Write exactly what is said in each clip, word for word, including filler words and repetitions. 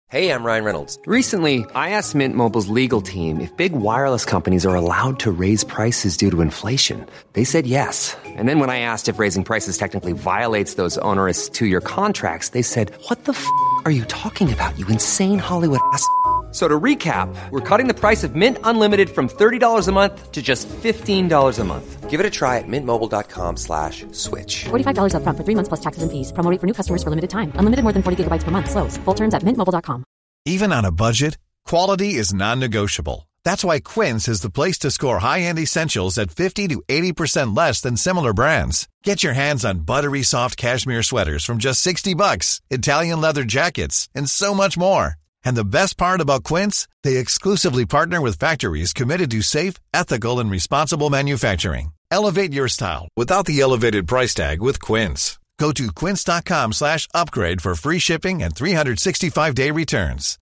Hey, I'm Ryan Reynolds. Recently, I asked Mint Mobile's legal team if big wireless companies are allowed to raise prices due to inflation. They said yes. And then when I asked if raising prices technically violates those onerous two-year contracts, they said, what the f*** are you talking about, you insane Hollywood ass f- So to recap, we're cutting the price of Mint Unlimited from thirty dollars a month to just fifteen dollars a month. Give it a try at mintmobile.com slash switch. forty-five dollars up front for three months plus taxes and fees. Promo rate for new customers for limited time. Unlimited more than forty gigabytes per month. Slows full terms at mint mobile dot com. Even on a budget, quality is non-negotiable. That's why Quince is the place to score high-end essentials at fifty to eighty percent less than similar brands. Get your hands on buttery soft cashmere sweaters from just sixty bucks, Italian leather jackets, and so much more. And the best part about Quince, they exclusively partner with factories committed to safe, ethical, and responsible manufacturing. Elevate your style without the elevated price tag with Quince. Go to quince.com slash upgrade for free shipping and three sixty-five day returns.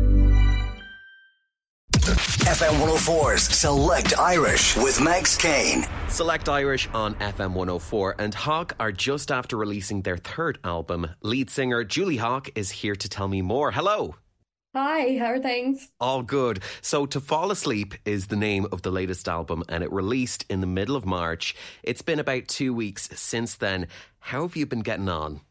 F M one oh four's Select Irish with Max Kane. Select Irish on F M one oh four, and Hawk are just after releasing their third album. Lead singer Julie Hawk is here to tell me more. Hello. Hi, how are things? All good. So To Fall Asleep is the name of the latest album, and it released in the middle of March. It's been about two weeks since then. How have you been getting on?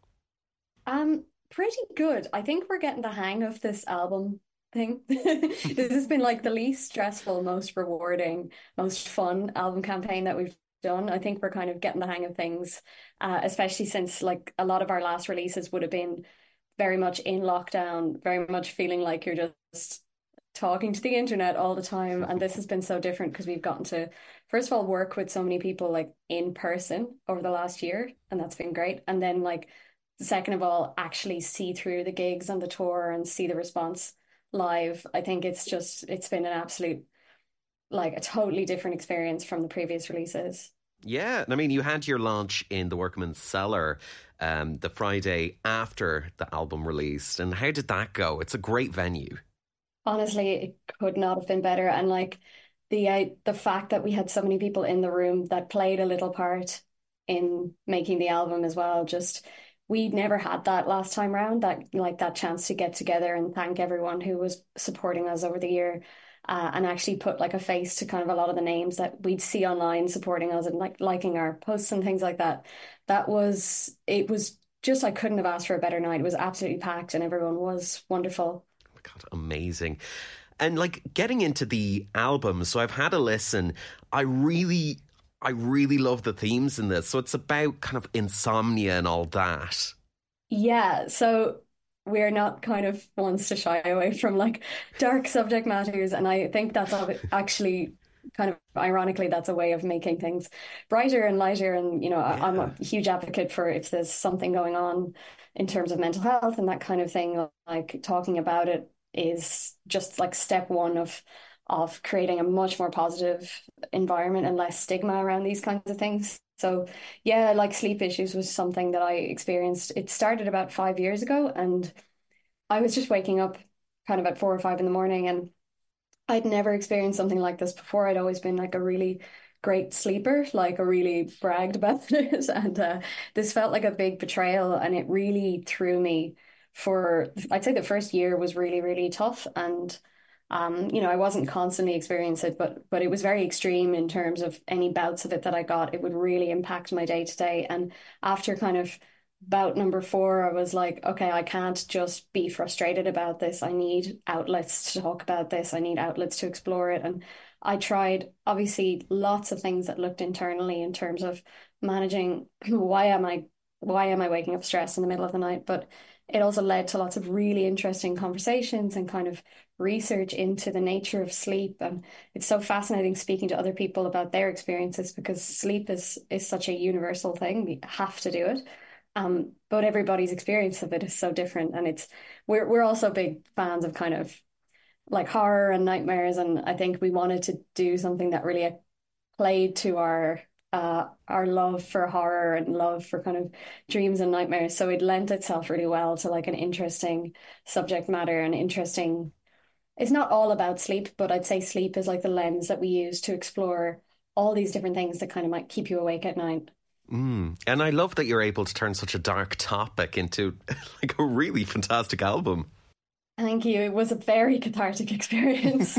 Um, pretty good. I think we're getting the hang of this album thing. This has been like the least stressful, most rewarding, most fun album campaign that we've done. I think we're kind of getting the hang of things, uh, especially since like a lot of our last releases would have been very much in lockdown, very much feeling like you're just talking to the internet all the time. And this has been so different because we've gotten to, first of all, work with so many people like in person over the last year. And that's been great. And then like, second of all, actually see through the gigs and the tour and see the response live. I think it's just, it's been an absolute, like a totally different experience from the previous releases. Yeah, I mean, you had your launch in the Workman's Cellar um, the Friday after the album released. And how did that go? It's a great venue. Honestly, it could not have been better. And like the uh, the fact that we had so many people in the room that played a little part in making the album as well. Just, we never had that last time round, that like that chance to get together and thank everyone who was supporting us over the year. Uh, and actually put like a face to kind of a lot of the names that we'd see online supporting us and like liking our posts and things like that. That was, it was just, I couldn't have asked for a better night. It was absolutely packed and everyone was wonderful. Oh my God, amazing. And like getting into the album, so I've had a listen. I really, I really love the themes in this. So it's about kind of insomnia and all that. Yeah, so we're not kind of ones to shy away from like dark subject matters, and I think that's actually kind of ironically that's a way of making things brighter and lighter. And you know, yeah. I'm a huge advocate for if there's something going on in terms of mental health and that kind of thing, like talking about it is just like step one of of creating a much more positive environment and less stigma around these kinds of things. So yeah, like sleep issues was something that I experienced. It started about five years ago, and I was just waking up kind of at four or five in the morning, and I'd never experienced something like this before. I'd always been like a really great sleeper, like I really bragged about it. And uh, this felt like a big betrayal, and it really threw me for, I'd say the first year was really, really tough. And Um, you know, I wasn't constantly experiencing it, but but it was very extreme in terms of any bouts of it that I got. It would really impact my day to day. And after kind of bout number four, I was like, okay, I can't just be frustrated about this. I need outlets to talk about this. I need outlets to explore it. And I tried, obviously, lots of things that looked internally in terms of managing why am I why am I waking up stressed in the middle of the night? But it also led to lots of really interesting conversations and kind of research into the nature of sleep. And it's so fascinating speaking to other people about their experiences, because sleep is is such a universal thing. We have to do it. Um, but everybody's experience of it is so different. And it's we're we're also big fans of kind of like horror and nightmares. And I think we wanted to do something that really played to our uh our love for horror and love for kind of dreams and nightmares. So it lent itself really well to like an interesting subject matter and interesting. It's not all about sleep, but I'd say sleep is like the lens that we use to explore all these different things that kind of might keep you awake at night. Mm. And I love that you're able to turn such a dark topic into like a really fantastic album. Thank you. It was a very cathartic experience.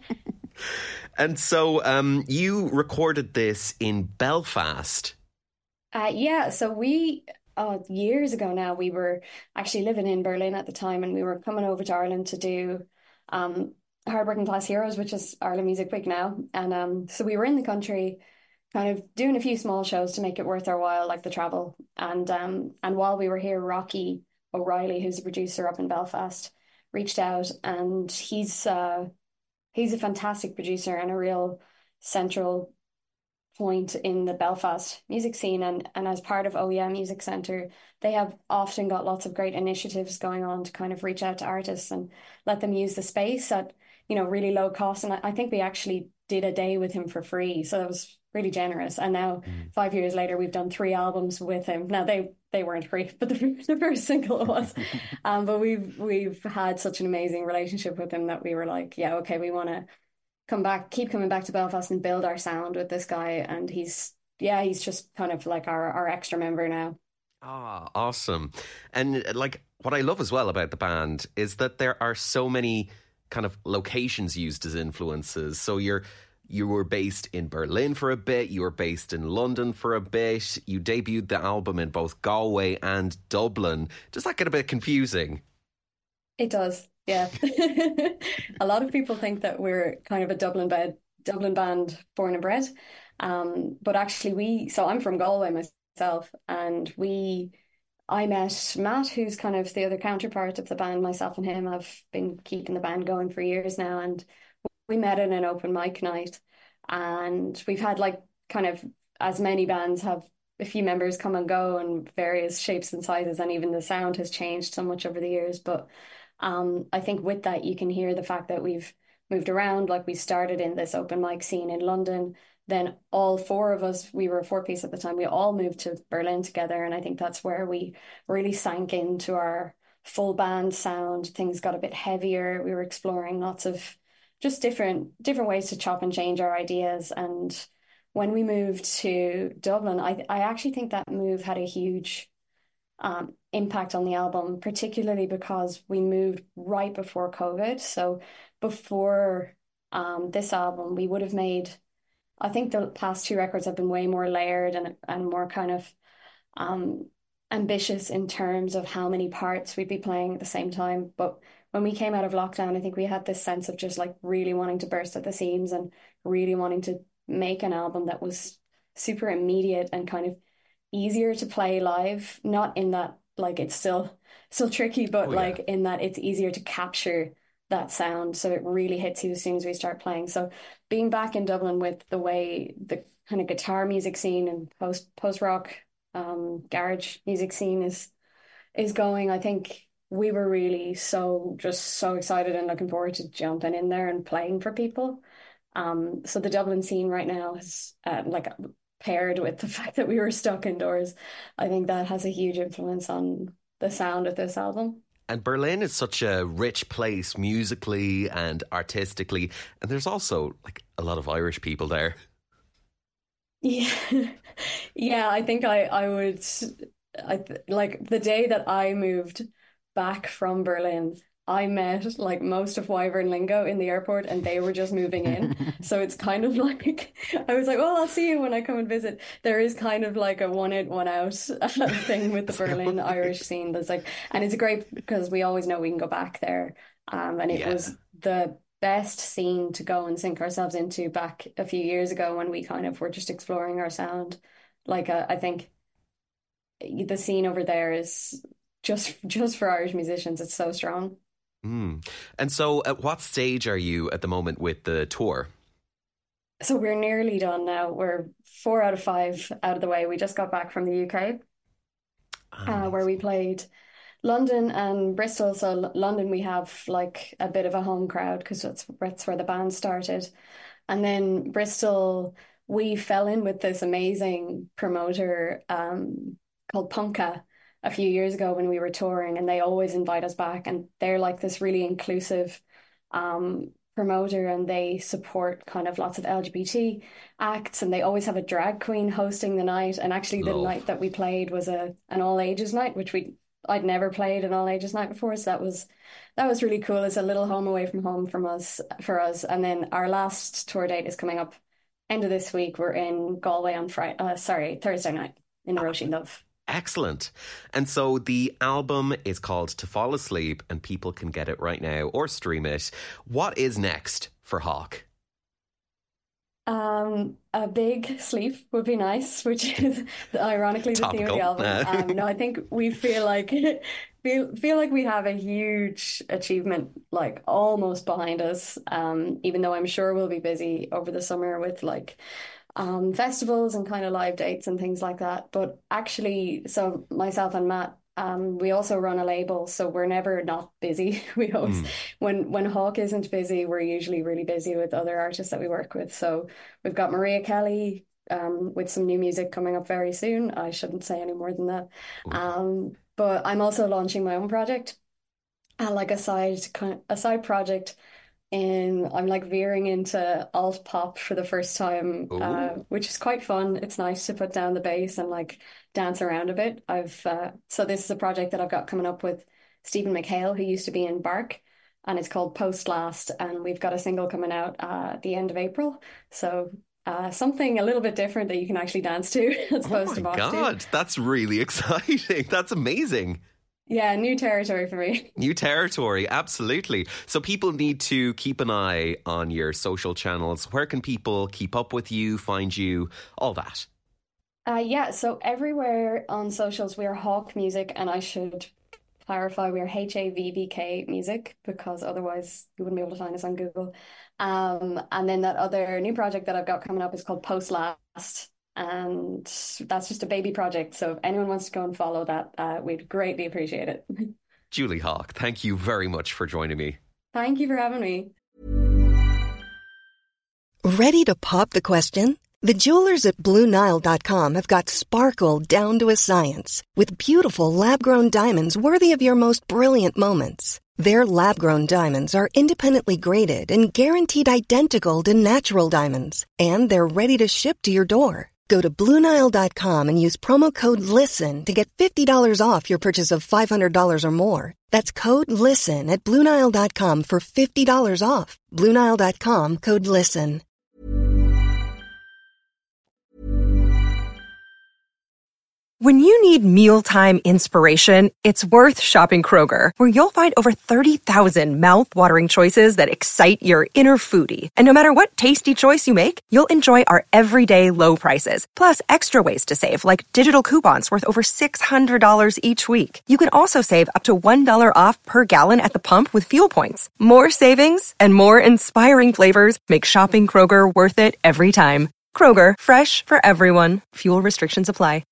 And so um, you recorded this in Belfast. Uh, yeah, so we, oh, years ago now, we were actually living in Berlin at the time, and we were coming over to Ireland to do um, Hard Working Class Heroes, which is Ireland Music Week now. And um, so we were in the country kind of doing a few small shows to make it worth our while, like the travel. And um, and while we were here, Rocky O'Reilly, who's a producer up in Belfast, reached out, and he's uh, he's a fantastic producer and a real central point in the Belfast music scene, and and as part of O E M Music Centre, they have often got lots of great initiatives going on to kind of reach out to artists and let them use the space at, you know, really low cost. And I, I think we actually did a day with him for free, so that was really generous. And now mm. five years later, we've done three albums with him. Now they they weren't free, but the, the first single was. um, but we've we've had such an amazing relationship with him that we were like, yeah, okay, we want to come back, keep coming back to Belfast and build our sound with this guy. And he's, yeah, he's just kind of like our, our extra member now. Ah, awesome. And like what I love as well about the band is that there are so many kind of locations used as influences. So you're, you were based in Berlin for a bit, you were based in London for a bit, you debuted the album in both Galway and Dublin. Does that get a bit confusing? It does. Yeah. A lot of people think that we're kind of a Dublin bed, Dublin band born and bred. Um, but actually we, so I'm from Galway myself, and we, I met Matt, who's kind of the other counterpart of the band. Myself and him have been keeping the band going for years now. And we met in an open mic night, and we've had like kind of, as many bands have, a few members come and go in various shapes and sizes. And even the sound has changed so much over the years. But Um, I think with that, you can hear the fact that we've moved around. Like we started in this open mic scene in London. Then all four of us, we were a four piece at the time, we all moved to Berlin together. And I think that's where we really sank into our full band sound. Things got a bit heavier. We were exploring lots of just different different ways to chop and change our ideas. And when we moved to Dublin, I I actually think that move had a huge Um, impact on the album, particularly because we moved right before COVID. So before um, this album, we would have made, I think the past two records have been way more layered and and more kind of um, ambitious in terms of how many parts we'd be playing at the same time. But when we came out of lockdown, I think we had this sense of just like really wanting to burst at the seams and really wanting to make an album that was super immediate and kind of easier to play live, not in that like it's still still tricky, but oh, yeah. like in that it's easier to capture that sound, so it really hits you as soon as we start playing. So being back in Dublin with the way the kind of guitar music scene and post post rock um garage music scene is is going, I think we were really so just so excited and looking forward to jumping in there and playing for people. Um so the Dublin scene right now is uh, like paired with the fact that we were stuck indoors, I think that has a huge influence on the sound of this album. And Berlin is such a rich place musically and artistically, and there's also like a lot of Irish people there. Yeah, yeah. I think I I would I like the day that I moved back from Berlin, I met like most of Wyvern Lingo in the airport, and they were just moving in. So it's kind of like, I was like, well, I'll see you when I come and visit. There is kind of like a one in, one out thing with the Berlin Irish scene. That's like, and it's great because we always know we can go back there. Um, and it yeah. was the best scene to go and sink ourselves into back a few years ago when we kind of were just exploring our sound. Like, uh, I think the scene over there is just, just for Irish musicians, it's so strong. Mm. And so at what stage are you at the moment with the tour? So we're nearly done now. We're four out of five out of the way. We just got back from the U K, oh. uh, where we played London and Bristol. So L- London, we have like a bit of a home crowd because that's, that's where the band started. And then Bristol, we fell in with this amazing promoter um, called Punka a few years ago when we were touring, and they always invite us back, and they're like this really inclusive um, promoter, and they support kind of lots of L G B T acts, and they always have a drag queen hosting the night. And actually the Love. night that we played was a an all ages night, which we I'd never played an all ages night before, so that was that was really cool. It's a little home away from home from us for us. And then our last tour date is coming up end of this week. We're in Galway on Friday, uh, sorry, Thursday night in Roisin Love. Excellent. And so the album is called To Fall Asleep, and people can get it right now or stream it. What is next for Hawk? Um, a big sleep would be nice, which is ironically the theme of the album. Um, no, I think we feel like feel feel like we have a huge achievement, like almost behind us. Um, even though I'm sure we'll be busy over the summer with like um festivals and kind of live dates and things like that. But actually, so myself and Matt, Um, we also run a label, so we're never not busy. We always, mm. when when Hawk isn't busy, we're usually really busy with other artists that we work with. So we've got Maria Kelly um, with some new music coming up very soon. I shouldn't say any more than that. Um, but I'm also launching my own project, uh, like a side kind of, a side project. And I'm like veering into alt pop for the first time, uh, which is quite fun. It's nice to put down the bass and like dance around a bit. I've uh, so this is a project that I've got coming up with Stephen McHale, who used to be in Bark, and it's called Post Last, and we've got a single coming out uh, at the end of April. So uh, something a little bit different that you can actually dance to as opposed oh to my box God, to. That's really exciting. That's amazing. Yeah, new territory for me. New territory, absolutely. So people need to keep an eye on your social channels. Where can people keep up with you, find you, all that? Uh, yeah, so everywhere on socials, we're Hawk Music, and I should clarify, we're H A V B K Music, because otherwise you wouldn't be able to find us on Google. Um, and then that other new project that I've got coming up is called Post Last. And that's just a baby project. So if anyone wants to go and follow that, uh, we'd greatly appreciate it. Julie Hawk, thank you very much for joining me. Thank you for having me. Ready to pop the question? The jewelers at Blue Nile dot com have got sparkle down to a science with beautiful lab-grown diamonds worthy of your most brilliant moments. Their lab-grown diamonds are independently graded and guaranteed identical to natural diamonds, and they're ready to ship to your door. Go to Blue Nile dot com and use promo code LISTEN to get fifty dollars off your purchase of five hundred dollars or more. That's code LISTEN at Blue Nile dot com for fifty dollars off. Blue Nile dot com, code LISTEN. When you need mealtime inspiration, it's worth shopping Kroger, where you'll find over thirty thousand mouth-watering choices that excite your inner foodie. And no matter what tasty choice you make, you'll enjoy our everyday low prices, plus extra ways to save, like digital coupons worth over six hundred dollars each week. You can also save up to one dollar off per gallon at the pump with fuel points. More savings and more inspiring flavors make shopping Kroger worth it every time. Kroger, fresh for everyone. Fuel restrictions apply.